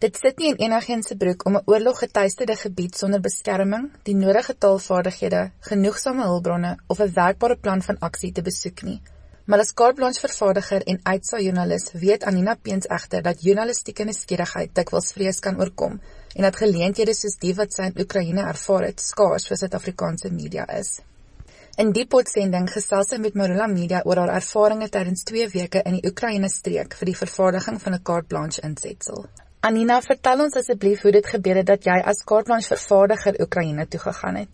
Dit sit nie in enigiemand se broek om 'n oorloggetuisterde gebied sonder beskerming, die nodige taalvaardighede, genoegsame hulpbronne of 'n werkbare plan van aksie te besoek nie. Maar as carte blanche vervaardiger en uitsaai-joernalis weet Anina Peens egter dat journalistieke nuuskierigheid dikwels vrees kan oorkom en dat geleenthede soos die wat sy in Oekraïne ervaar het, skaars vir Suid-Afrikaanse media is. In die podsending gesels sy met Marula Media oor haar ervarings tydens 2 weke in die Oekraïne-streek vir die vervaardiging van 'n carte blanche insetsel. Anina, vertel ons asseblief hoe dit gebeur het dat jy as carte blanche vervaardiger Oekraïne toe gegaan het.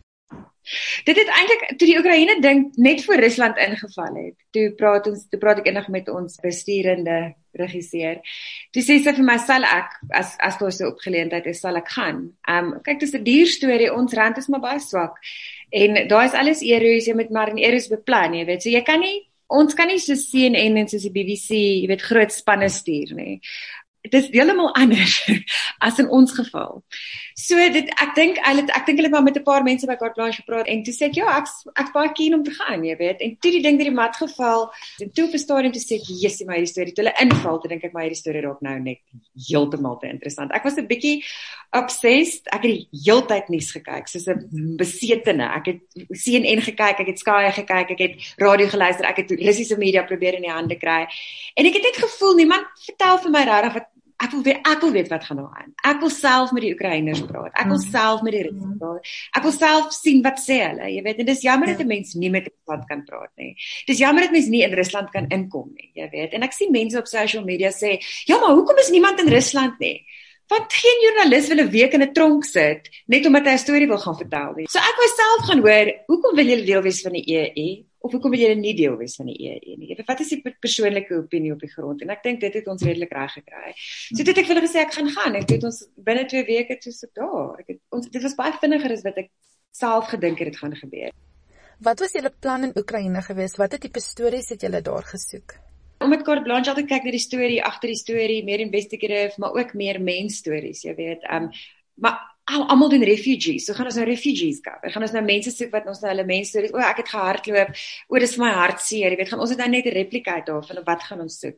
Dit het eintlik, toe die Oekraïne ding net voor Rusland ingeval het, toe praat ek eendag met ons besturende regisseur, toe sê sy vir my, sal ek, as daar so opgeleentheid is, sal ek gaan. Kyk, dis 'n duur storie, ons rand is maar baie swak, en daar is alles euros, jy moet maar in euros beplan, jy weet, so ons kan nie so CNN en soos die BBC, jy weet, groot spanne stuur nie. Dit is heeltemal anders as in ons geval. So ek dink hulle het maar met 'n paar mense by carte blanche gepraat en toe sê ek, ja, ek's baie keen om te gaan, jy weet. En toe die ding deur die mat geval en toe op 'n stadium toe sê ek, "Jessie, my hierdie storie, toe hulle inval, toe dink ek my hierdie storie raak nou net heeltemal te interessant." Ek was 'n bietjie obsessed. Ek het die heeltyd nuus gekyk, soos 'n besetene. Ek het CNN gekyk, ek het Sky gekyk, ek het radio geluister, ek het Russiese media probeer in die hande kry. En ek het net gevoel niemand vertel vir my regtig wat ek wil weet wat gaan daar aan. Ek wil self met die Oekraïners praat. Ek wil self met die Russe praat. Ek wil self sien wat sê hulle, jy weet. En dis jammer dat 'n mens nie met Rusland kan praat nie. Dis jammer dat mens nie in Rusland kan inkom nie, jy weet. En ek sien mense op social media sê, "Ja, maar hoekom is niemand in Rusland nie?" Want geen joernalis wil 'n week in 'n tronk sit net omdat hy 'n storie wil gaan vertel nie. So ek wou self gaan hoor, hoekom wil julle deel wees van die EU? Of hoekom wil julle nie deel wees van die EU nie? Wat is die persoonlike opinie op die grond? En ek dink dit het ons redelik reg gekry. So dit het ek vir hulle gesê ek gaan en dit ons binne 2 weke toe so daar. Dit was baie vinniger as wat ek self gedink het gaan gebeur. Wat was julle plan in Oekraïne geweest? Watter tipe stories het julle daar gesoek? Om met carte blanche altyd kyk na die storie, agter die storie, meer investigative, maar ook meer mensstories, jy weet. Maar almal doen refugees, so gaan ons nou refugees cover. Gaan ons nou mense soek wat ons nou hulle mensstories, ek het gehardloop, dis vir my hartseer, jy weet, gaan ons dit nou net 'n replika daarvan, of wat gaan ons soek?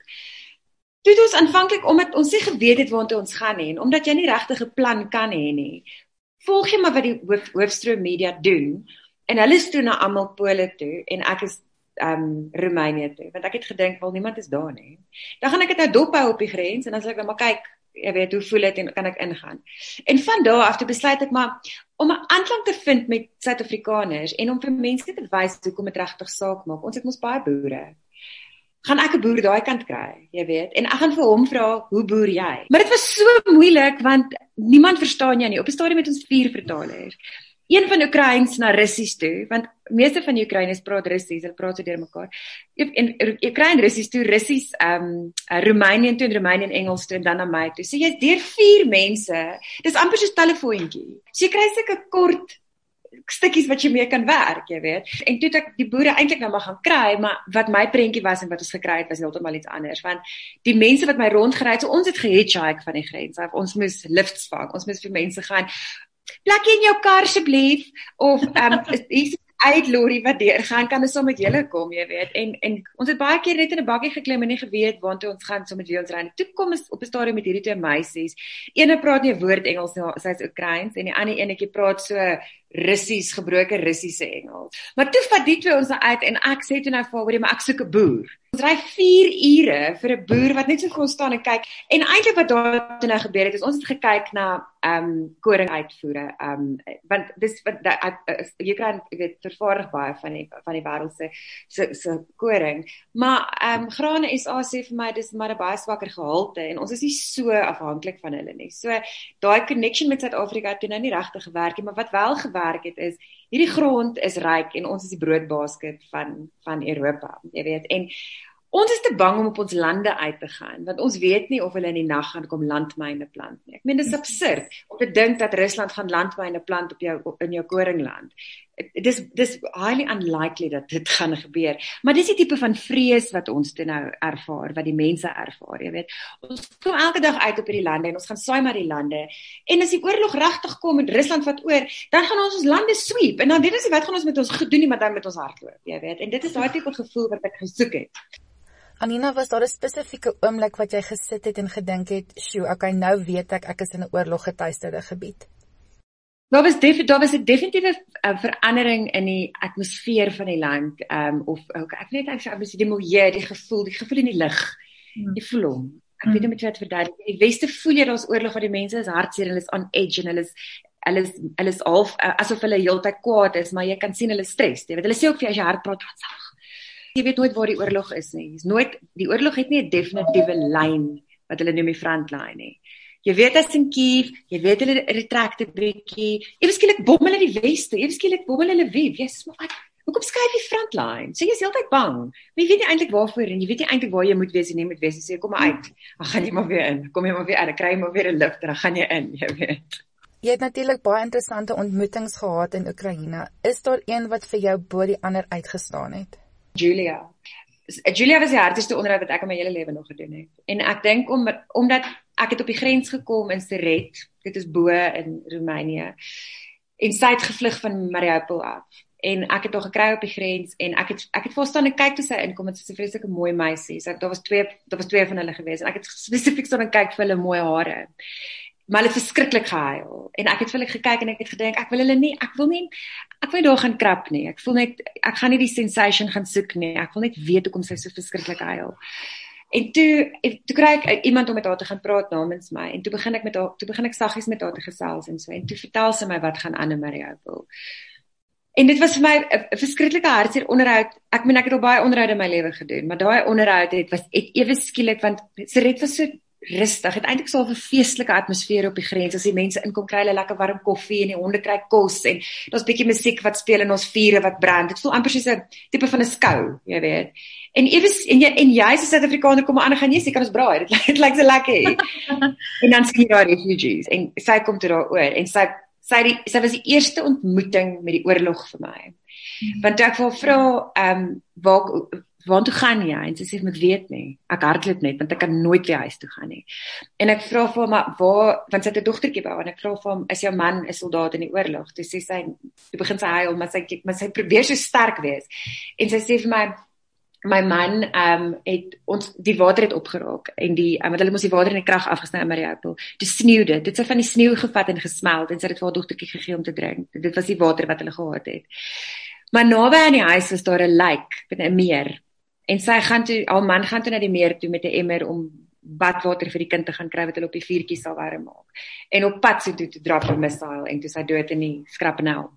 Toe het ons aanvanklik, omdat ons nie geweet het waartoe ons gaan nie, en omdat jy nie regtig 'n plan kan hê nie, volg jy maar wat die hoofstroom media doen, en hulle is toe na almal Pole toe, en ek is Roemenië toe, want ek het gedink, wel niemand is daar nie. Dan gaan ek dit nou dophou op die grens, en dan sal ek nou maar kyk, jy weet, hoe voel dit en kan ek ingaan. En van daar af toe besluit ek maar, om 'n aanklank te vind met Suid-Afrikaners, en om vir mense te wys hoekom dit regtig saak maak, ons het mos baie boere, gaan ek 'n boer daai kant kry, jy weet, en ek gaan vir hom vra, hoe boer jy? Maar dit was so moeilik, want niemand verstaan jou nie, op 'n stadium het ons 4 vertalers, een van Oekraïens na Russies toe, want meeste van die Oekraïners praat Russies, hulle praat so deur mekaar. En Oekraïen Russies toe, Russies Roemenië toe en Roemenië Engels toe en dan na my toe. So jy's deur 4 mense. Dis amper soos telefoontjie. So jy kry sulke kort stukkies wat jy mee kan werk, jy weet. En toe het ek die boere eintlik nou maar gaan kry, maar wat my prentjie was en wat ons gekry het was heeltemal iets anders, want die mense wat my rondgery het, so ons het gehitchhike van die grens af. Ons moes lifts vang. Ons moes vir mense gaan plek in jou kar asseblief, of hier's 'n uitlorry wat deurgaan, kan ons saam met julle kom, jy weet, en ons het baie keer net in 'n bakkie geklim en nie geweet waartoe ons gaan, saam met wie ons ry. Toe kom ons op 'n stadium met hierdie 2 meisies, ene praat nie 'n woord Engels, sy's Oekraïens, en die ander enetjie praat so Russies, gebroke Russiese Engels. Maar toe vat die 2 ons uit, en ek sê toe nou vir haar, maar ek soek 'n boer. Ons ry 4 ure vir 'n boer wat net so vir ons staan en kyk. En eintlik wat daar toe nou gebeur het, is ons het gekyk na koring uitvoere. Want dis wat jy kan weet vervaardig baie van die wêreld se koring. Maar Grane SA sê vir my dis maar 'n baie swakker gehalte en ons is nie so afhanklik van hulle nie. So daai connection met Suid-Afrika het nou nie regtig gewerk nie, maar wat wel gewerk het is hierdie grond is ryk en ons is die broodbasket van Europa, jy weet. En ons is te bang om op ons lande uit te gaan, want ons weet nie of hulle in die nag gaan kom landmyne plant nie. Ek meen, dis absurd om te dink dat Rusland gaan landmyne plant in jou koringland. Dis highly unlikely dat dit gaan gebeur. Maar dis die tipe van vrees wat ons toe nou ervaar, wat die mense ervaar, jy weet. Ons kom elke dag uit op hierdie lande en ons gaan saai maar die lande. En as die oorlog regtig kom en Rusland vat oor, dan gaan ons lande sweep en dan weet ons nie wat gaan ons met ons goed doen nie, maar dan met ons hardloop, jy weet. En dit is daai tipe gevoel wat ek gesoek het. Anina, was daar 'n spesifieke oomblik wat jy gesit het en gedink het, "Sjoe, okay, nou weet ek is in 'n oorloggetuisterde gebied"? Daar was 'n definitiewe verandering in die atmosfeer van die land, of ek weet nie of die milieu, die gevoel in die lug. Jy voel hom. Ek weet nie met wat verduidelik. In die Weste voel jy daar's oorlog, waar die mense is hartseer, hulle is on edge en hulle is half asof hulle heeltyd kwaad is, maar jy kan sien hulle stres. Jy weet, hulle sê ook vir as jy hard praat, jy weet nooit waar die oorlog is nie. Die oorlog het nie 'n definitiewe lyn wat hulle noem die frontline nie. Jy weet as in Kiev, jy weet hulle retract 'n bietjie. Ewe skielik bom hulle die Weste, ewe skielik bom hulle Lviv. Jy's maar hoekom skuif jy frontline? So jy is heeltyd bang. Maar jy weet nie eintlik waarvoor en jy weet nie eintlik waar jy moet wees en nie moet wees. Jy sê kom maar uit. Dan gaan jy maar weer in. Kom jy maar weer uit. Dan kry jy maar weer 'n lift en dan gaan jy in, jy weet. Jy het natuurlik baie interessante ontmoetings gehad in Oekraïne. Is daar een wat vir jou bo die ander uitgestaan het? Julia was die hardste onderhoud wat ek in my hele lewe nog gedoen het. En ek dink omdat ek het op die grens gekom in Seret, dit is bo in Roemenië, en sy het gevlug van Mariupol af. En ek het haar gekry op die grens en ek het voor staan en kyk toe sy inkom, het sy 'n vreeslike mooi meisie. So daar was twee van hulle gewees en ek het spesifiek staan en kyk vir hulle mooi hare. Maar hulle het verskriklik gehuil. En ek het vir hulle gekyk en ek het gedink ek wil nie daar gaan krap nie. Ek voel net ek gaan nie die sensation gaan soek nie. Ek wil net weet hoekom sy so verskriklik huil. En toe kry ek iemand om met haar te gaan praat namens my en toe begin ek saggies met haar te gesels en so en toe vertel sy my wat gaan aan in Mariupol. En dit was vir my 'n verskriklike hartseer onderhoud. Ek het al baie onderhoude in my lewe gedoen, maar daai onderhoud het ewe skielik want Seret was so rustig. Het eintlik so 'n feestelike atmosfeer op die grens. As die mense inkom, kry hulle lekker warm koffie en die honde kry kos en daar's bietjie musiek wat speel en ons vure wat brand. Dit voel amper soos 'n tipe van 'n skou, jy weet. En jy as 'n Suid-Afrikaner kom aan en gaan jy sê kan ons braai. Dit lyk so lekker. En dan sien jy daar refugees en sy kom toe daaroor en sy was die eerste ontmoeting met die oorlog vir my. Want toe ek vir haar vra, waartoe gaan jy? En sy sê, ek weet nie, ek hardloop net, want ek kan nooit weer huis toe gaan nie. En ek vra vir haar, maar want sy het 'n dogtertjie by haar, en ek vra vir haar, is jou man 'n soldaat in die oorlog? Toe sê sy, toe begin sy huil, maar sy probeer so sterk wees. En sy sê vir my man het ons die water het opgeraak en want hulle moes die water in die krag afgesny in Mariupol. Dit sneeu dit sy van die sneeu gevat en gesmelt en sy het vir haar dogtertjie gegee om te drink. Dit was die water wat hulle gehad het. Maar naby aan die huis was daar 'n lake met 'n meer. En haar man gaan toe na die meer toe met 'n emmer om badwater vir die kind te gaan kry wat hulle op die vuurtjie sal warm maak. En op pad so toe drop 'n missile en toe sy dood in die skrapnel.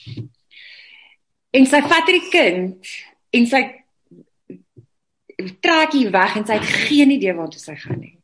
En sy vat die kind en sy trek hier weg en sy het geen idee waartoe sy gaan nie.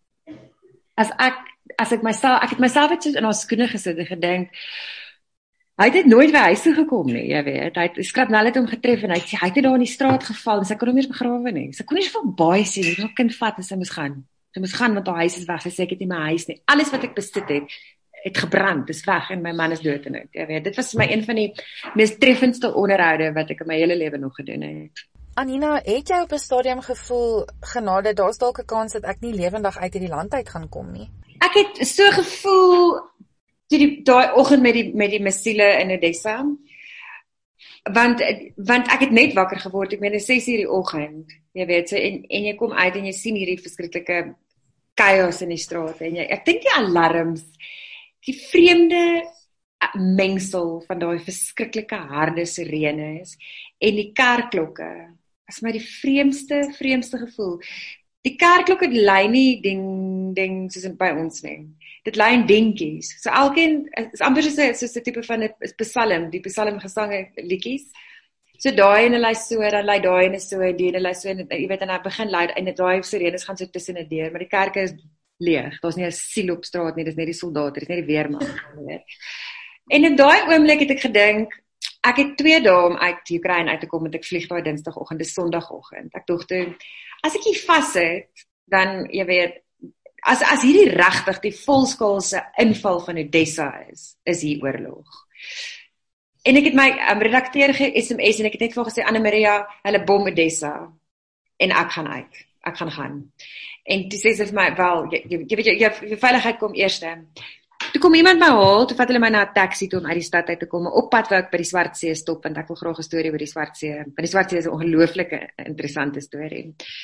Ek het myself het so in haar skoene gesit en gedink, hy het nooit weer huis toe gekom nie, jy weet. Hy het skrapnel het hom getref en hy het daar in die straat geval en sy kon hom nie eens begrawe nie. Sy kon nie so baie sien nie, haar kind vat en sy moes gaan. Sy moes gaan want haar huis is weg. Sy sê ek het nie my huis nie. Alles wat ek besit het gebrand, is weg en my man is dood en uit. Jy weet, dit was vir my een van die mees treffendste onderhoude wat ek in my hele lewe nog gedoen het. Anina, het jy op 'n stadium gevoel, genade, daar's dalk 'n kans dat ek nie lewendig uit hierdie land uit gaan kom nie? Ek het so gevoel daai oggend met die missiele in Odessa. Want ek het net wakker geword, ek meen 6:00 die oggend. Jy weet, so en jy kom uit en jy sien hierdie verskriklike chaos in die strate en ek dink die alarms, die vreemde mengsel van daai verskriklike harde sirenes en die kerkklokke. Is my die vreemdste gevoel. Die kerkklokke lui nie ding soos by ons nie. Dit lui in dingetjies. So elkeen is amper soos 'n tipe van 'n psalm, die psalmgesange liedjies. So daai en hulle so, dan lui daai en so, die en hulle so en jy weet en hy begin lui en daai sirenes gaan so tussen 'n deur, maar die kerke is leeg. Daar's nie 'n siel op straat nie, dis net die soldate, dis net die weermag, weet. En in daai oomblik het ek gedink, ek het 2 dae om uit Oekraïne uit te kom, want ek vlieg daai Dinsdagoggend, dis Sondagoggend. Ek dink toe, as ek hier vassit, dan, jy weet, as hierdie regtig die volskaalse inval van Odessa is hier oorlog. En ek het my redakteur ge-SMS en ek het net vir gesê, Anna Maria, hulle bom Odessa, en ek gaan uit, ek gaan. En toe sê sy vir my, wel, jy weet, jou veiligheid kom eerste. Toe kom iemand my haal, toe vat hulle my na 'n taxi toe om uit die stad uit te kom, op pad wou ek by die Swartsee stop, want ek wil graag 'n storie oor die Swartsee, want die Swartsee is 'n ongelooflike interessante storie.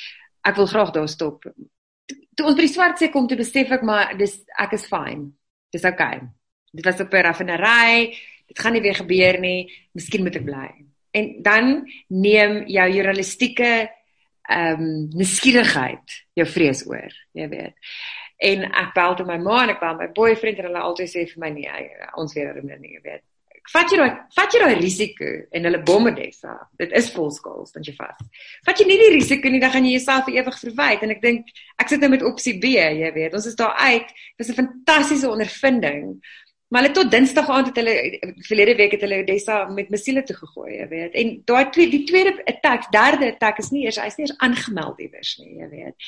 ek wil graag daar stop. Toe ons by die swart see kom, toe besef ek maar ek is fine. Dis okay. Dit was op 'n raffinery, dit gaan nie weer gebeur nie, miskien moet ek bly. En dan neem jou journalistieke nuuskierigheid jou vrees oor, jy weet. En ek bel toe my ma en ek bel my boyfriend en hulle altyd sê vir my nee, ons weet dit nie, jy weet. Vat jy daai risiko en hulle bomme Dessa. Dit is volskaal, staan jy vas. Vat jy nie die risiko nie, dan gaan jy jouself vir ewig verwyd en ek dink ek sit nou met opsie B, jy weet. Ons is daar uit. Dit was 'n fantastiese ondervinding. Maar hulle tot Dinsdag aand het hulle verlede week het hulle Dessa met missiele toe gegooi, jy weet. En die tweede attack, derde attack is hy's nie eers aangemeld iewers nie, jy weet.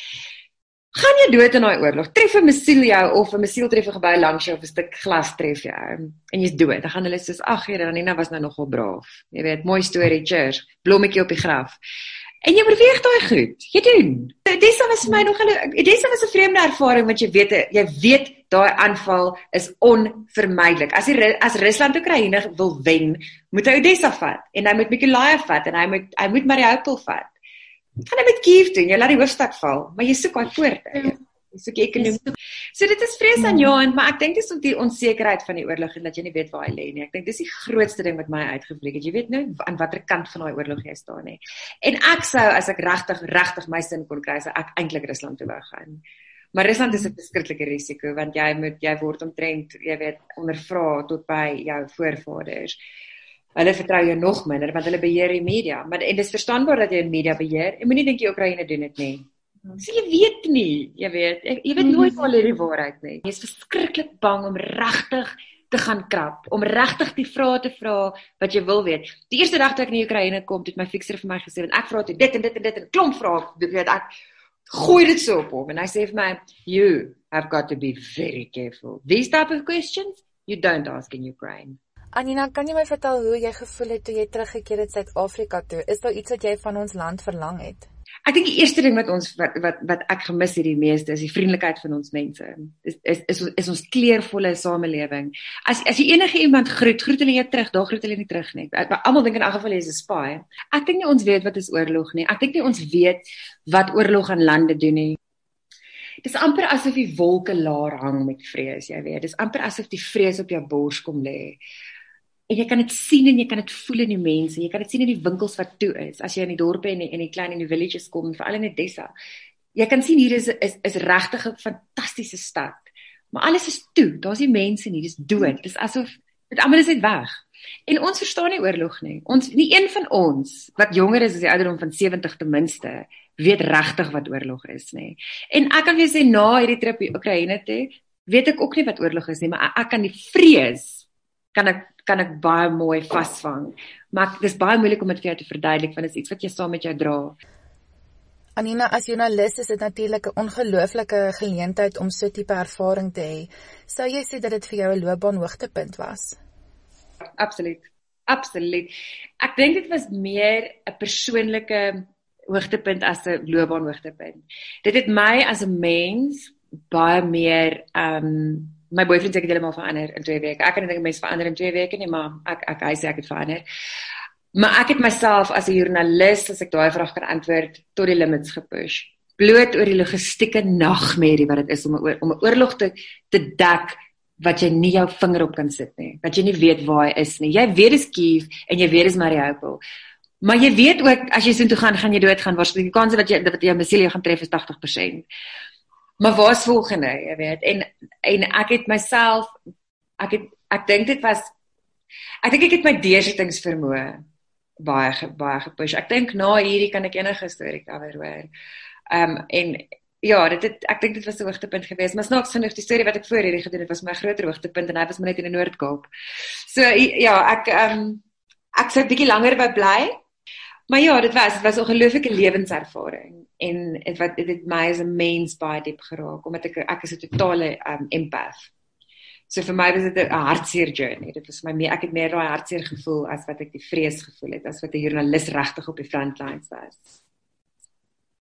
Gaan jy dood in daai oorlog? Tref 'n missiel jou of 'n missiel tref 'n gebou langs jou of 'n stuk glas tref jou en jy's dood. Dan gaan hulle soos ag, Anina was nou nogal braaf. Jy weet, mooi storie, cheers. Blommetjie op die graf. En jy oorweeg daai goed. Jy doen. Dessa was vir my nog 'n vreemde ervaring want jy weet daai aanval is onvermydelik. As Rusland Oekraïne wil wen, moet hy Odessa vat en hy moet Mykolaiv vat en hy moet Mariupol vat. Gaan hy met Kiev doen, jy laat die hoofstad val, maar jy soek daai poorte. Jy soek ekonomie. So dit is vreesaanjaend, maar ek dink dis om die onsekerheid van die oorlog en dat jy nie weet waar hy lê nie. Ek dink dis die grootste ding wat my uitgevlieg het. Jy weet nou aan watter kant van daai oorlog jy staan nie. En ek sou as ek regtig my sin kon kry, sou ek eintlik Rusland toe wou gaan. Maar Rusland is 'n verskriklike risiko want jy word omtrent, jy weet, ondervra tot by jou voorvaders. Hulle vertrou jou nog minder want hulle beheer die media, maar en dis verstaanbaar dat jy die media beheer. Jy moenie dink die Oekraïne doen dit nie. So jy weet nie, jy weet nooit waar lê die waarheid nie. Jy is verskriklik bang om regtig te gaan krap, om regtig die vrae te vra wat jy wil weet. Die eerste dag toe ek in die Oekraïne kom, het my fikser vir my gesê, want ek vra toe dit en 'n klomp vrae, weet ek gooi dit so op hom en hy sê vir my, you have got to be very careful. These type of questions you don't ask in Ukraine. Anina, kan jy my vertel hoe jy gevoel het toe jy teruggekeer het Suid-Afrika toe? Is daar iets wat jy van ons land verlang het? Ek dink die eerste ding wat ek gemis het die meeste is die vriendelikheid van ons mense. Is ons kleurvolle samelewing. As jy enige iemand groet hulle jou terug, daar groet hulle nie terug nie. Almal dink in elk geval jy is 'n spy. Ek dink nie ons weet wat is oorlog nie. Ek dink nie ons weet wat oorlog aan lande doen nie. Dis amper asof die wolke laar hang met vrees, jy weet. Dis amper asof die vrees op jou bors kom lê. En jy kan dit sien en jy kan dit voel in die mense. Jy kan dit sien in die winkels wat toe is. As jy in die dorpe en in die klein en die villages kom, veral in Odessa. Jy kan sien hier is regtig 'n fantastiese stad. Maar alles is toe. Daar's nie mense nie. Dis dood. Dis asof dit almal is net weg. En ons verstaan nie oorlog nie. Nie een van ons wat jonger is as die ouderdom van 70 ten minste, weet regtig wat oorlog is nie. En ek kan vir sê na hierdie trip in Oekraïne toe, weet ek ook nie wat oorlog is nie, maar ek kan die vrees kan ek baie mooi vasvang. Maar dis baie moeilik om dit vir jou te verduidelik want dit is iets wat jy saam met jou dra. Anina, as joernalis is dit natuurlik 'n ongelooflike geleentheid om so 'n tipe ervaring te hê. Sou jy sê dat dit vir jou 'n loopbaanhoogtepunt was? Absoluut. Ek dink dit was meer 'n persoonlike hoogtepunt as 'n loopbaanhoogtepunt. Dit het my as 'n mens baie meer my boyfriend sê ek het helemaal verander in 2 weke. Ek kan nie dink mense verander in 2 weke nie, maar hy sê ek het verander. Maar ek het myself as 'n joernalis, as ek daai vraag kan antwoord, tot die limits gepush. Bloot oor die logistieke nagmerrie wat dit is om 'n oorlog te dek wat jy nie jou vinger op kan sit nie. Wat jy nie weet waar hy is nie. Jy weet dis Kiev en jy weet dis Mariupol. Maar jy weet ook as jy so toe gaan jy doodgaan. Waarskynlik die kans dat jy missiel jou gaan tref is 80%. Maar waar is volgende, jy weet, en ek het myself, ek dink ek het my deursettingsvermoë baie gepush. Ek dink na hierdie kan ek enige storie cover hoor. En ja, ek dink dit was 'n hoogtepunt geweest, maar snaaks genoeg die storie wat ek voor hierdie gedoen het was my groter hoogtepunt en hy was maar net in die Noord-Kaap. So ja, ek sou 'n bietjie langer wou bly. Maar ja, dit was 'n ongelooflike lewenservaring en dit het my as 'n mens baie diep geraak omdat ek is 'n totale empath. So vir my was dit 'n hartseer journey. Dit was ek het meer daai hartseer gevoel as wat ek die vrees gevoel het, as wat 'n joernalis regtig op die frontlines was.